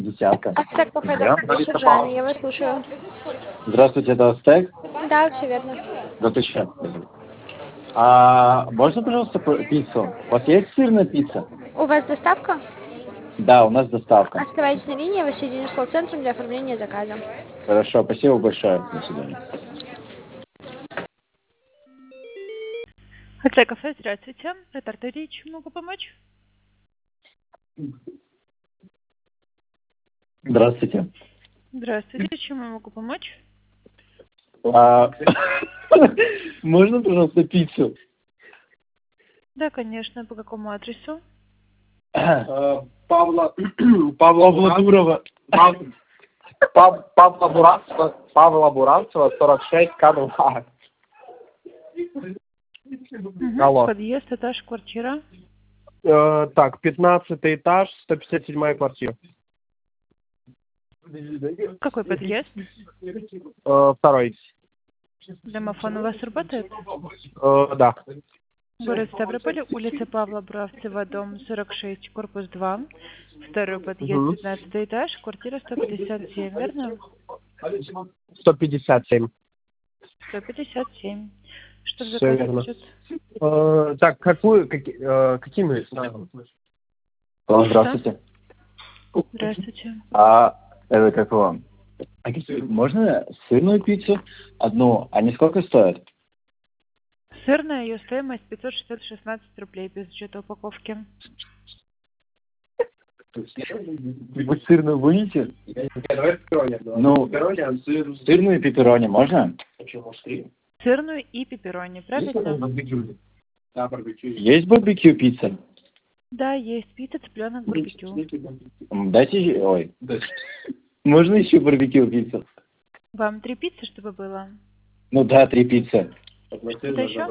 Десятка. Ацтек по Да? Федору Жанна, я вас слушаю. Здравствуйте, это Ацтек? Да, все верно. Можно, пожалуйста, пиццу? У вас есть сырная пицца? У вас доставка? Да, у нас доставка. Оставайтесь на линии, я вас соединю с колл-центром для оформления заказа. Хорошо, спасибо большое. До свидания. Ацтек кафе, здравствуйте. Это Артурий, чем могу помочь? Здравствуйте. Здравствуйте, чем я могу помочь? Можно, пожалуйста, пиццу? Да, конечно. По какому адресу? Павла Дурова. Павла Буранцева, 46, К2. Алло. Подъезд, этаж, квартира. Так, 15 этаж, 157 квартира. Какой подъезд? Второй. Домофон у вас работает? Да. Город Ставрополь, улица Павла Буранцева, дом 46, корпус 2. Второй подъезд, 15 этаж, квартира 157, верно? 157. 157. Что в Всё заказе верно. будет? Так, какими? Здравствуйте. Здравствуйте. Это как вам? Можно сырную пиццу? Одну. Они сколько стоят? Сырная, ее стоимость 516 рублей без учета упаковки. Вы сырную будете? Ну, сырную пепперони можно? Сырную и пепперони, правильно? Есть барбекю пицца? Да, есть пицца, цыпленок, барбекю. Дайте, можно еще барбекю пиццу? Вам 3 пиццы, чтобы было? Ну да, 3 пиццы. Что-то еще?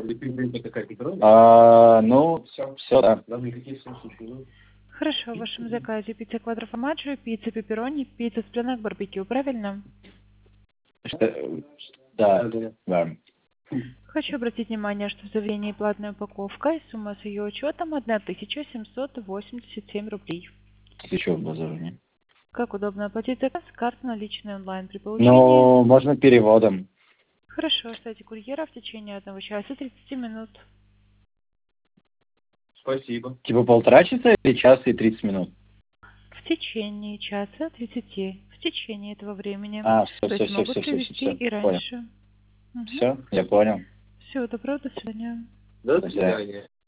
Все, да. Хорошо, в вашем заказе пицца квадроформаджо, пицца пепперони, пицца цыпленок, барбекю, правильно? Да. Хочу обратить внимание, что в заявлении платная упаковка и сумма с ее учетом 1787 рублей. Еще в базаре. Как удобно оплатить заказ? Карта, наличные онлайн при получении? Ну, можно переводом. Хорошо, оставьте курьера в течение 1 часа 30 минут. Спасибо. Типа 1,5 часа или час и 30 минут? В течение часа 30. В течение этого времени. Все, То есть могут привезти и раньше. Все, я понял. Всего доброго, до свидания. До свидания.